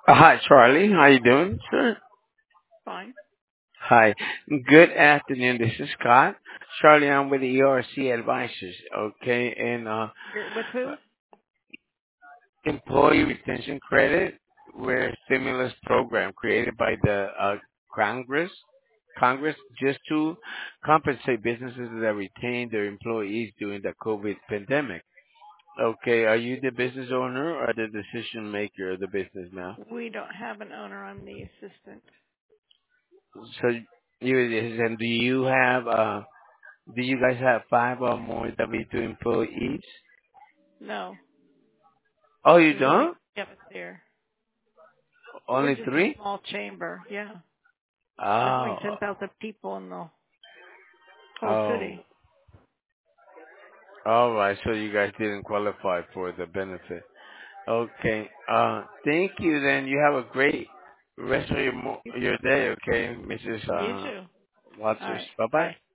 Hi, Charlie. How you doing, sir? Fine. Hi. Good afternoon. This is Scott. Charlie, I'm with the ERC Advisors, okay, and You're with who? Employee Retention Credit. We're a stimulus program created by the Congress. Congress just to compensate businesses that retain their employees during the COVID pandemic. Okay, are you the business owner or the decision maker of the business now? We don't have an owner. I'm the assistant. So you and do you guys have five or more W-2 employees? No, Oh, you there's only don't? yep there. We're Only just a three? small chamber. Yeah, there's only Oh, 10,000 people in the whole oh, city. all right. So you guys didn't qualify for the benefit. Okay. Thank you. Then you have a great rest of your day. Okay, Mrs. You too. All Waters. right. Bye bye. Bye.